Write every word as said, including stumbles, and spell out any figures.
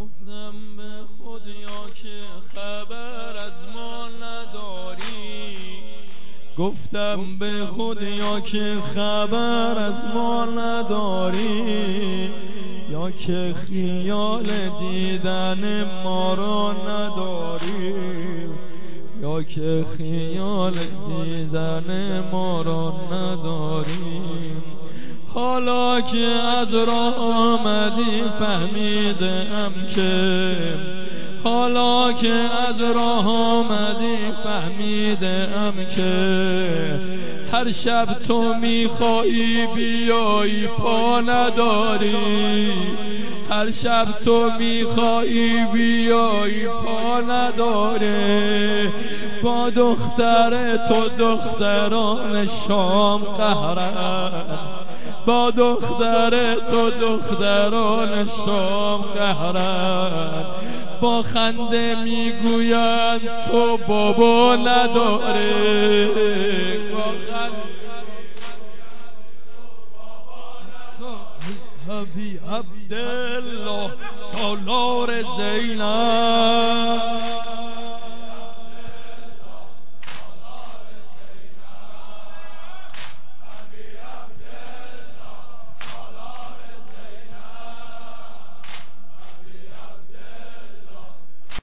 گفتم به خودیا که خبر از ما نداری، گفتم به خودیا که خبر از ما نداری، یا که خیال دیدن ما را نداری، یا که خیال دیدن ما را نداری. حالا که از راه آمدی فهمیدم که حالا که از راه آمدی فهمیدم که هر شب تو میخوایی بیایی پا نداری، هر شب تو میخوایی بیایی پا نداره. با دختر تو دختران شام قهرن، با دختر تو دختران شام قهرن. با خنده میگویند تو بابا نداره، با خنده حبی عبدالله سالار زینب.